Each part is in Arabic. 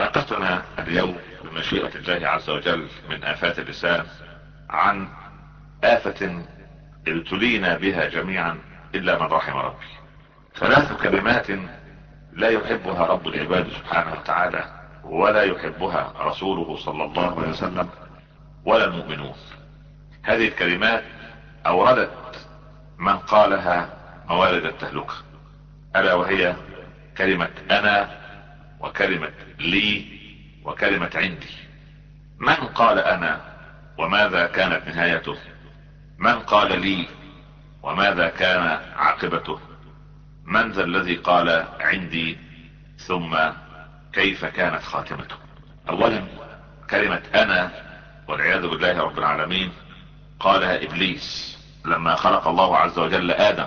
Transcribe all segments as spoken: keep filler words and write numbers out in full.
حلقتنا اليوم بمشيئة الله عز وجل من آفات اللسان عن آفة ابتلينا بها جميعا إلا من رحم ربي. ثلاث كلمات لا يحبها رب العباد سبحانه وتعالى، ولا يحبها رسوله صلى الله عليه وسلم ولا المؤمنون. هذه الكلمات أوردت من قالها موارد التهلكة، ألا وهي كلمة أنا، وكلمة لي، وكلمة عندي. من قال أنا وماذا كانت نهايته؟ من قال لي وماذا كان عاقبته؟ من ذا الذي قال عندي ثم كيف كانت خاتمته؟ اولا كلمة انا والعياذ بالله رب العالمين قالها ابليس لما خلق الله عز وجل ادم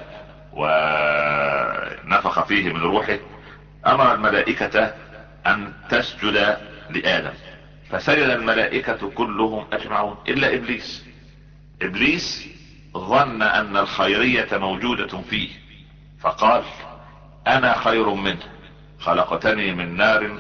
ونفخ فيه من روحه، امر الملائكة ان تسجد لادم، فسجد الملائكة كلهم اجمعون الا ابليس. ابليس ظن ان الخيرية موجودة فيه فقال انا خير منه، خلقتني من نار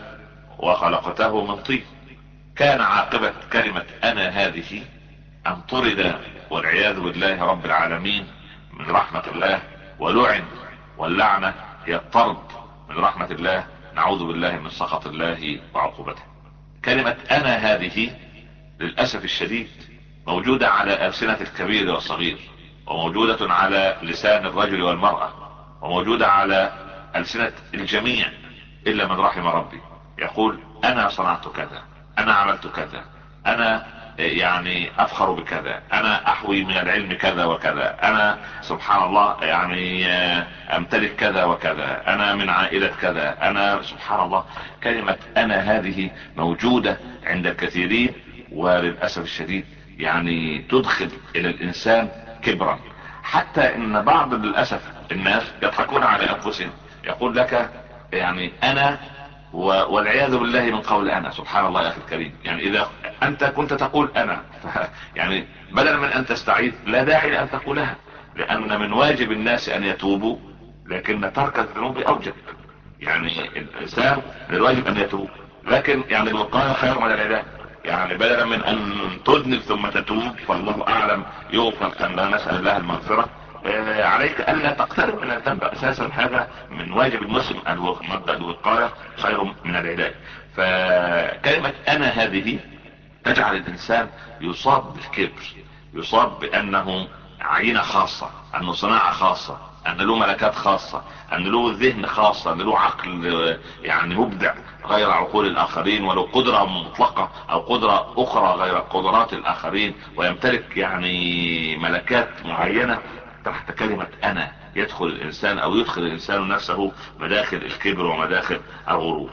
وخلقته من طين. كان عاقبة كلمة انا هذه ان طرد والعياذ بالله رب العالمين من رحمة الله، ولعن، واللعنة هي الطرد من رحمة الله، نعوذ بالله من سخط الله وعقوبته. كلمة انا هذه للأسف الشديد موجودة على ألسنة الكبير والصغير، وموجودة على لسان الرجل والمرأة، وموجودة على ألسنة الجميع إلا من رحم ربي. يقول انا صنعت كذا، انا عملت كذا، انا يعني افخر بكذا، انا احوي من العلم كذا وكذا، انا سبحان الله يعني امتلك كذا وكذا، انا من عائلة كذا، انا سبحان الله. كلمة انا هذه موجودة عند الكثيرين، وللأسف الشديد يعني تدخل الى الانسان كبرا، حتى ان بعض للأسف الناس يضحكون على انفسهم. يقول لك يعني انا والعياذ بالله من قول انا، سبحان الله يا اخي الكريم. يعني اذا انت كنت تقول انا يعني بدلا من ان تستعيذ لا داعي لان تقولها، لان من واجب الناس ان يتوبوا، لكن ترك الذنوب اوجب. يعني الانسان من الواجب ان يتوب، لكن يعني الوقاية خير من العلاج. يعني بدلا من ان تذنب ثم تتوب فالله اعلم يغفر، كان لا نسأل الله المغفرة، عليك الا تقترب من الذنب. اساسا هذا من واجب المسلم، مبدأ الوقاية خير من العلاج. فكلمة انا هذه تجعل الانسان يصاب بالكبر، يصاب بانه عينة خاصة، انه صناعة خاصة، ان له ملكات خاصة، ان له ذهن خاصة، ان له عقل يعني مبدع غير عقول الاخرين، ولو قدرة مطلقة او قدرة اخرى غير قدرات الاخرين، ويمتلك يعني ملكات معينة. تحت كلمة انا يدخل الانسان او يدخل الانسان نفسه مداخل الكبر ومداخل الغرور.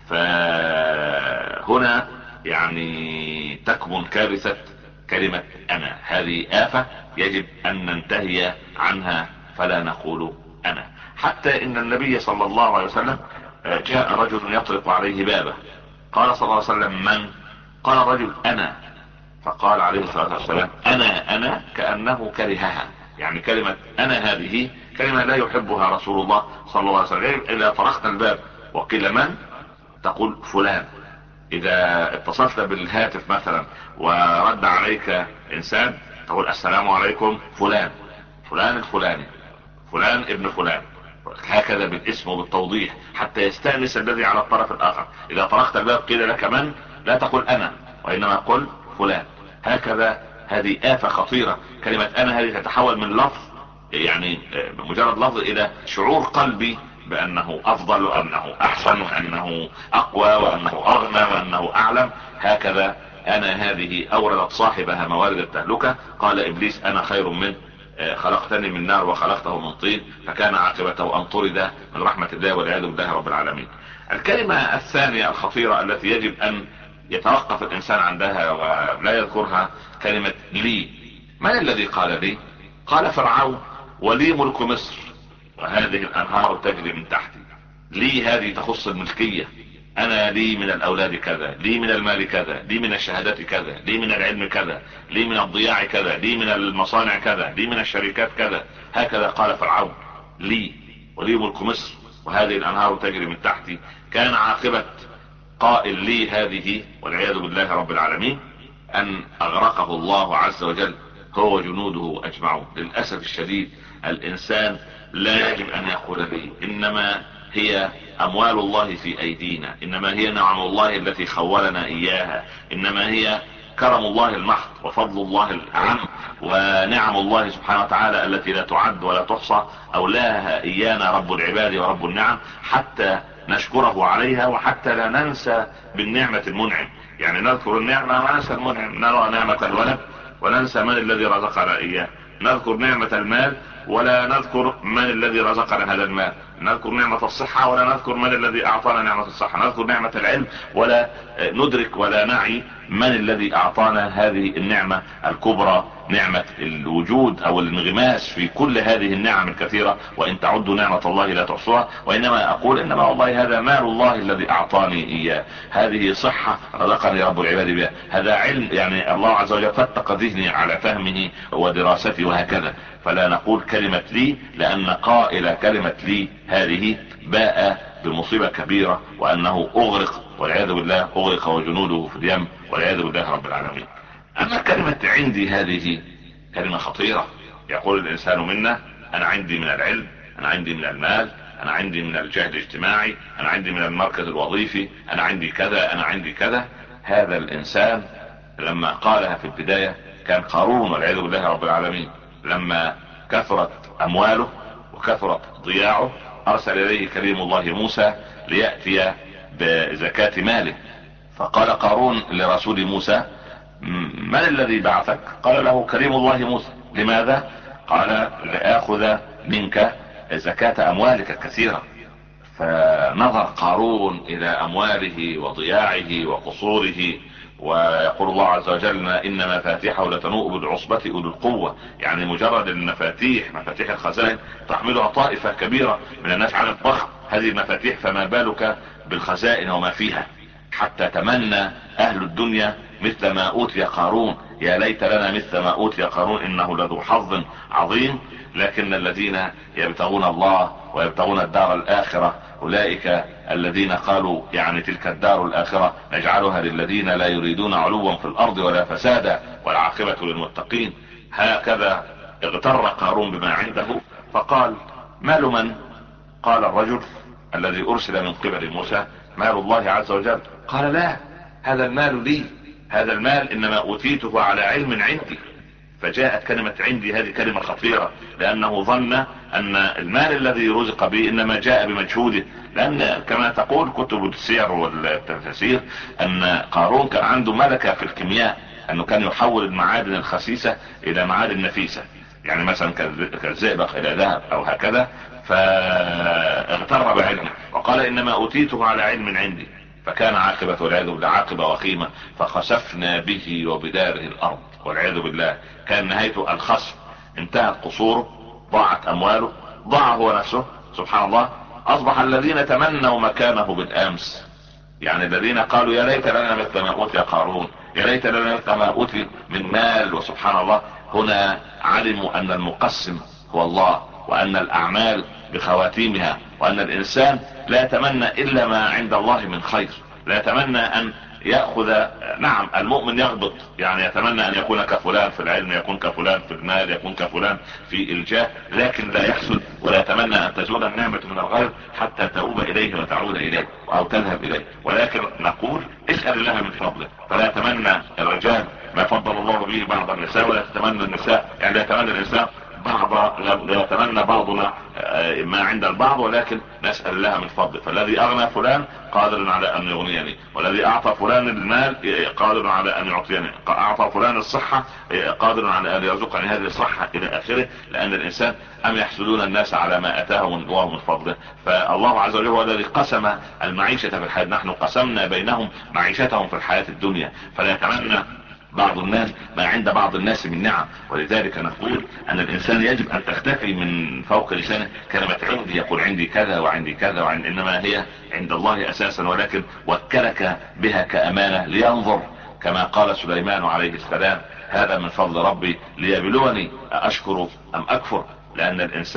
فهنا يعني تكمن كارثة كلمة انا. هذه آفة يجب ان ننتهي عنها، فلا نقول انا. حتى ان النبي صلى الله عليه وسلم جاء رجل يطرق عليه بابه، قال صلى الله عليه وسلم من؟ قال الرجل انا، فقال عليه الصلاة والسلام انا انا كأنه كرهها. يعني كلمة انا هذه كلمة لا يحبها رسول الله صلى الله عليه وسلم. اذا طرقت الباب وقيل من، تقول فلان. اذا اتصلت بالهاتف مثلا ورد عليك انسان تقول السلام عليكم فلان، فلان الفلاني، فلان ابن فلان، هكذا بالاسم وبالتوضيح حتى يستانس الذي على الطرف الاخر. اذا طرقت الباب قيل لك من، لا تقول انا، وانما قل فلان. هكذا هذه آفة خطيرة. كلمة انا هذه تتحول من لفظ يعني مجرد لفظ الى شعور قلبي بانه افضل، وانه احسن، وانه اقوى، وانه اغنى، وانه اعلم. هكذا انا هذه اوردت صاحبها موارد التهلكة. قال ابليس انا خير منه، خلقتني من نار وخلقته من طين، فكان عاقبته ان طرد من رحمة الله والعياذ بالله رب العالمين. الكلمة الثانية الخطيرة التي يجب ان يتوقف الانسان عندها ولا يذكرها كلمة لي. من الذي قال لي؟ قال فرعون ولي ملك مصر وهذه الانهار تجري من تحتي. لي هذه تخص الملكية، انا لي من الاولاد كذا، لي من المال كذا، لي من الشهادات كذا، لي من العلم كذا، لي من الضياع كذا، لي من المصانع كذا، لي من الشركات كذا. هكذا قال فرعون لي ولي ملك مصر وهذه الانهار تجري من تحتي. كان عاقبة قائل لي هذه والعياذ بالله رب العالمين ان اغرقه الله عز وجل هو وجنوده اجمعون. للأسف الشديد الانسان لا يجب ان يقول لي انما هي اموال الله في ايدينا، انما هي نعم الله التي خولنا اياها، انما هي كرم الله المحض وفضل الله الاعم ونعم الله سبحانه وتعالى التي لا تعد ولا تحصى اولاها ايانا رب العباد ورب النعم، حتى نشكره عليها وحتى لا ننسى بالنعمة المنعم. يعني نذكر النعمة وننسى المنعم، نرى نعمة الولد وننسى من الذي رزقنا اياه، نذكر نعمة المال ولا نذكر من الذي رزقنا هذا المال، نذكر نعمة الصحة ولا نذكر من الذي اعطانا نعمة الصحة، نذكر نعمة العلم ولا ندرك ولا نعي من الذي اعطانا هذه النعمة الكبرى، نعمة الوجود او الانغماس في كل هذه النعم الكثيرة. وان تعدوا نعمة الله لا تحصوها. وانما اقول انما والله هذا مال الله الذي اعطاني اياه، هذه صحة رزقني رب العباد بها، هذا علم يعني الله عز وجل فتق ذهني على فهمه ودراسته وهكذا. فلا نقول كلمة لي، لان قائل كلمة لي هذه باء بمصيبة كبيرة وانه اغرق والعياذ بالله، اغرق وجنوده في اليم والعياذ بالله رب العالمين. اما كلمة عندي هذه كلمة خطيرة. يقول الانسان منا انا عندي من العلم، انا عندي من المال، انا عندي من الجهد الاجتماعي، انا عندي من المركز الوظيفي، انا عندي كذا، انا عندي كذا. هذا الانسان لما قالها في البداية كان قارون والعياذ بالله رب العالمين، لما كثرت امواله وكثرت ضياعه ارسل اليه كريم الله موسى ليأتي بزكاة ماله. فقال قارون لرسول موسى من الذي بعثك؟ قال له كريم الله موسى. لماذا؟ قال لآخذ منك زكاة اموالك الكثيرة. فنظر قارون الى امواله وضياعه وقصوره، ويقول الله عز وجل ان مفاتيحه لتنوء بالعصبة اولي القوة. يعني مجرد المفاتيح، مفاتيح الخزائن تحملها طائفة كبيرة من الناس على الضخم، هذه المفاتيح فما بالك بالخزائن وما فيها. حتى تمنى اهل الدنيا مثل ما اوتي قارون، يا ليت لنا مثل ما اوتي قارون انه لذو حظ عظيم. لكن الذين يبتغون الله ويبتغون الدار الاخرة اولئك الذين قالوا يعني تلك الدار الاخرة نجعلها للذين لا يريدون علوا في الارض ولا فسادا والعاقبة للمتقين. هكذا اغتر قارون بما عنده فقال مال من؟ قال الرجل الذي ارسل من قبل موسى مال الله عز وجل. قال لا، هذا المال لي، هذا المال انما اوتيته على علم عندي. فجاءت كلمة عندي هذه كلمة خطيرة، لانه ظن ان المال الذي رزق به انما جاء بمجهوده. لان كما تقول كتب السير والتفاسير ان قارون كان عنده ملكة في الكيمياء، انه كان يحول المعادن الخسيسة الى معادن نفيسة، يعني مثلا كالزئبق الى ذهب او هكذا. فاغتر بعلمه وقال انما اوتيته على علم عندي. فكان عاقبة والعياذ بالله عاقبة وخيمة، فخسفنا به وبداره الارض والعياذ بالله. كان نهايته الخسف، انتهت قصوره، ضاعت امواله، ضاع هو نفسه. سبحان الله، اصبح الذين تمنوا مكانه بالامس، يعني الذين قالوا يا ليت لنا مثل ما اوتي قارون، يا ليت لنا مثل ما اوتي من مال. وسبحان الله هنا علموا ان المقسم هو الله، وان الاعمال بخواتيمها، وان الانسان لا يتمنى الا ما عند الله من خير، لا يتمنى ان يأخذ. نعم المؤمن يغبط، يعني يتمنى ان يكون كفلان في العلم، يكون كفلان في المال، يكون كفلان في الجاه، لكن لا يحسد ولا يتمنى ان تزول النعمة من الغير حتى تؤوب اليه وتعود اليه او تذهب اليه. ولكن نقول اسأل الله من فضله. فلا يتمنى الرجال ما فضل الله به بعض النساء، ولا تتمنى النساء، يعني لا يتمنى الانسان بعض، لا يتمنى بعضنا ما عند البعض، ولكن نسأل الله من فضله. فالذي اغنى فلان قادر على ان يغنيني، والذي اعطى فلان المال قادر على ان يعطيني، اعطى فلان الصحة قادر على ان يرزقني هذه الصحة الى اخره. لان الانسان ام يحسدون الناس على ما اتاهم الله من فضله. فالله عز وجل هو الذي قسم المعيشة في الحياة، نحن قسمنا بينهم معيشتهم في الحياة الدنيا. فلا يتمنى بعض الناس ما عند بعض الناس من نعم. ولذلك نقول ان الانسان يجب ان تختفي من فوق لسانه كلمة عندي، يقول عندي كذا وعندي كذا وعندي، انما هي عند الله اساسا، ولكن وكلك بها كامانة لينظر، كما قال سليمان عليه السلام هذا من فضل ربي ليبلوني اشكر ام اكفر. لان الانسان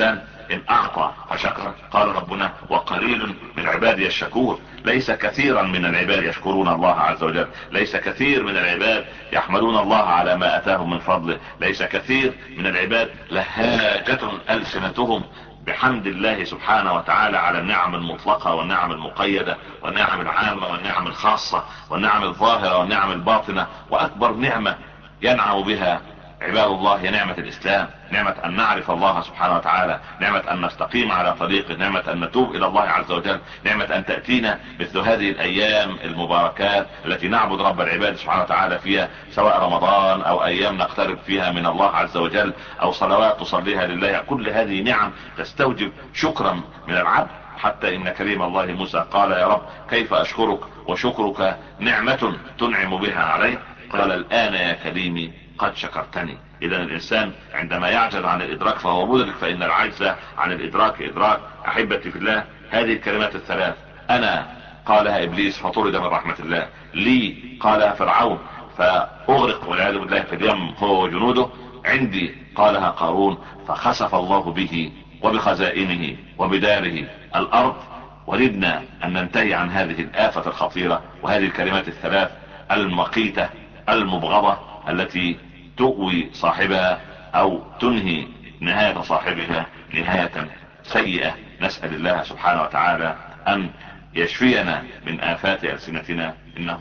ان اعطى فشكر. قال ربنا وقليل من عبادي الشكور. ليس كثيرا من العباد يشكرون الله عز وجل، ليس كثير من العباد يحمدون الله على ما اتاهم من فضله، ليس كثير من العباد لهاجة السنتهم بحمد الله سبحانه وتعالى على النعم المطلقة والنعم المقيدة والنعم العامة والنعم الخاصة والنعم الظاهرة والنعم الباطنة. واكبر نعمة ينعم بها عباد الله هي نعمة الاسلام، نعمة ان نعرف الله سبحانه وتعالى، نعمة ان نستقيم على طريقه، نعمة ان نتوب الى الله عز وجل، نعمة ان تأتينا مثل هذه الايام المباركات التي نعبد رب العباد سبحانه وتعالى فيها، سواء رمضان او ايام نقترب فيها من الله عز وجل او صلوات تصليها لله. كل هذه نعم تستوجب شكرا من العبد. حتى ان كريم الله موسى قال يا رب كيف اشكرك وشكرك نعمة تنعم بها علي؟ قال الان يا كريمي قد شكرتني. اذا الانسان عندما يعجز عن الادراك فهو مدرك، فان العجز عن الادراك ادراك. احبتي في الله، هذه الكلمات الثلاث انا قالها ابليس فطرد من رحمة الله، لي قالها فرعون فاغرق والعياذ بالله في اليم هو وجنوده، عندي قالها قارون فخسف الله به وبخزائنه وبداره الارض. وددنا ان ننتهي عن هذه الآفة الخطيرة وهذه الكلمات الثلاث المقيتة المبغضة التي تؤوي صاحبها او تنهي نهاية صاحبها نهاية سيئة. نسأل الله سبحانه وتعالى ان يشفينا من آفات ألسنتنا، انه